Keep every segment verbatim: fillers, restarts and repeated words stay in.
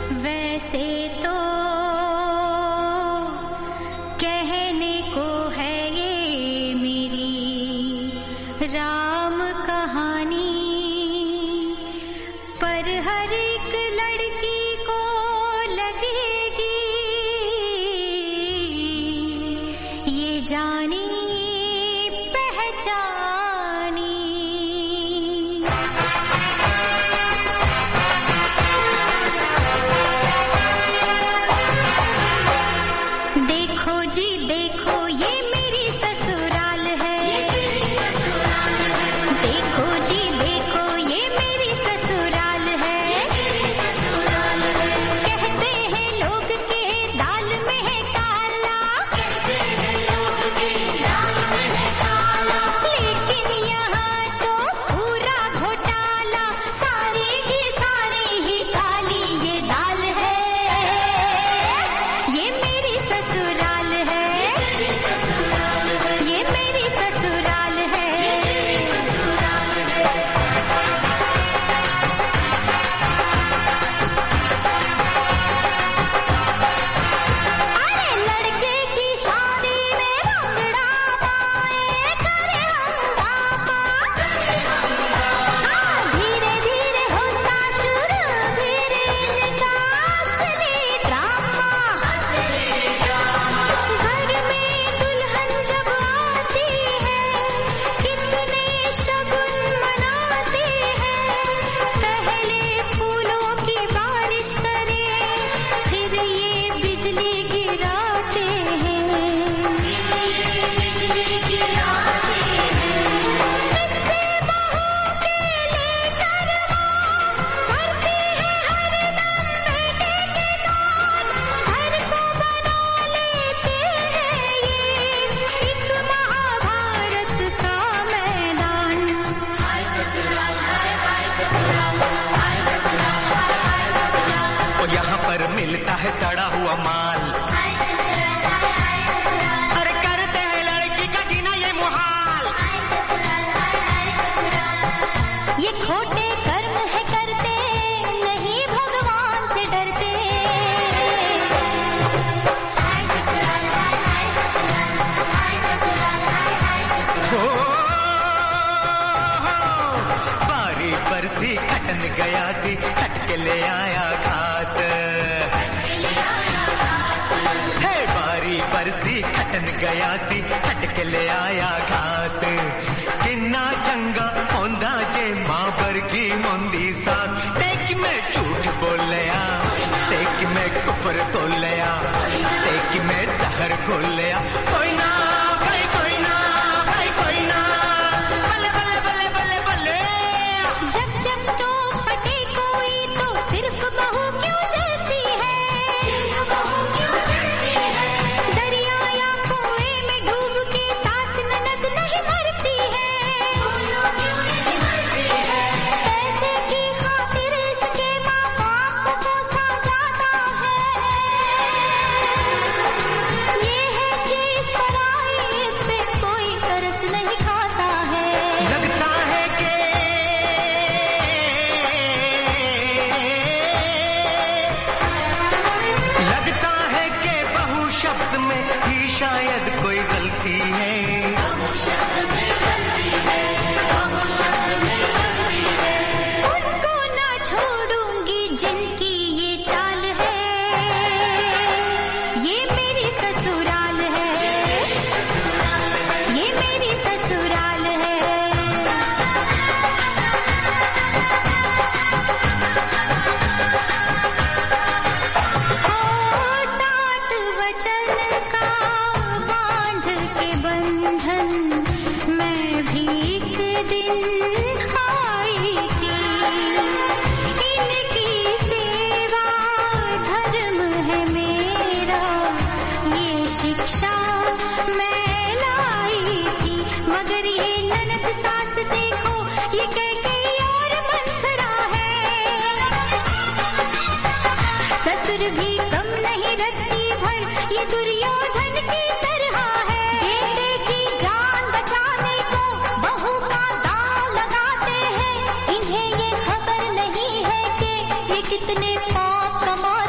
वैसे तो कहने को है ये मेरी राम कहानी, पर हर एक लड़की को लगेगी ये जानी पहचानी। देखो जी देखो ये मेरी ससुराल है, देखो जी देखो ये मेरी ससुराल है। कहते हैं लोग के दाल में है काला, लेकिन यहाँ तो पूरा घोटाला, सारे ही सारे ही काली ये दाल है। ये मेरी ससुराल है, ये मेरी ससुराल है। अरे लड़के की शादी में रंगड़ा पाए करे हंगामा, हाँ धीरे धीरे होता शुरू फिर इनका असली ड्रामा। घर में दुल्हन जब आती है कितने शगुन मनाते हैं, पहले फूलों की बारिश करे फिर ये बिजली गिराते हैं। इससे बहू के लेकर माँ भरती है हरदम बेटे के दान, घर को बना लेते हैं ये एक महाभारत का मैदान। और यहाँ पर मिलता है सड़ा हुआ माल, अरे करते हैं लड़की का जीना ये मुहाल। ये खोटे कर्म है करते नहीं भगवान से डरते। हो बारी बरसी खटन गया सी, खट के ले आया घास। हे बारी बरसी खटन गया सी, खट के ले आया घास। किन्ना चंगा होंदा जे मां वर्गी होंदी सास, ते कि मैं झूठ बोलिया, ते कि मैं कुफर तोलिया, ते कि मैं जहर घोलिया। कोई ना भाई कोई ना भाई कोई ना, बल्ले बल्ले बल्ले बल्ले बल्ले। जब जब स्टोव फटे कोई तो सिर्फ बहू क्यों जलती है, दरिया या कुएं में डूब के सास ननद नहीं मरती है। पैसे की खातिर इसके माँ बाप को कोसा जाता है। ये है चीज पराई, इस पे कोई तरस नहीं खाता है। लगता है कि लगता है कि बहू शब्द में ही शायद कोई गलती है। उनको ना छोड़ूंगी जिनकी ये चाल है, ये मेरी ससुराल है, ये मेरी ससुराल है। ओ सात वचन का बांध के बंधन मैं भी एक दिन आई थी। इनकी सेवा धर्म है मेरा, ये शिक्षा मैं लाई थी। मगर ये ननद सास देखो ये कैकेयी और मंथरा है, ससुर भी कम नहीं रखती भर ये दुर्योधन की तरह है। बेटे की जान बचाने को बहू का दांव लगाते हैं, इन्हें ये खबर नहीं है कि ये कितने पाप कमा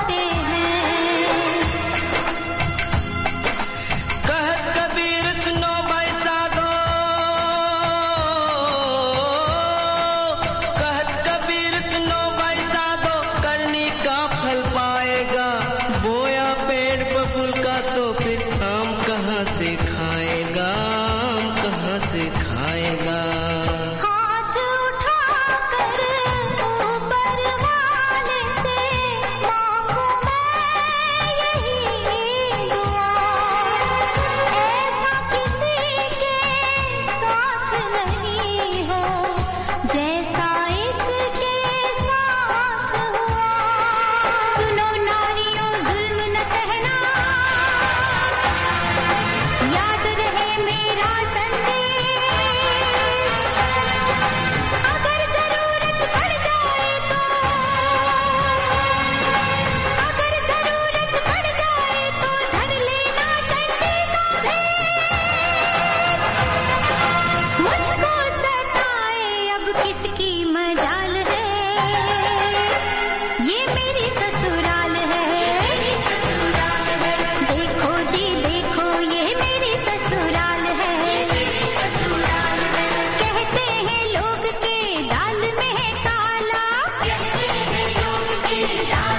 ला